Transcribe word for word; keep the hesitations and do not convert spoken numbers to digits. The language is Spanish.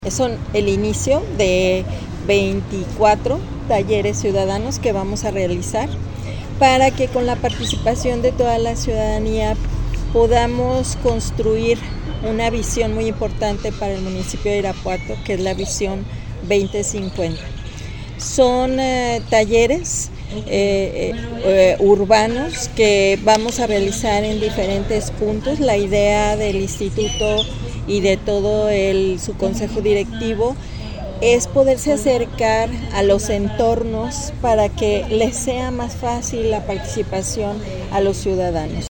Son el inicio de veinticuatro talleres ciudadanos que vamos a realizar para que con la participación de toda la ciudadanía podamos construir una visión muy importante para el municipio de Irapuato, que es la visión veinte cincuenta. Son eh, talleres eh, eh, urbanos que vamos a realizar en diferentes puntos. La idea del instituto y de todo el, su consejo directivo es poderse acercar a los entornos para que les sea más fácil la participación a los ciudadanos.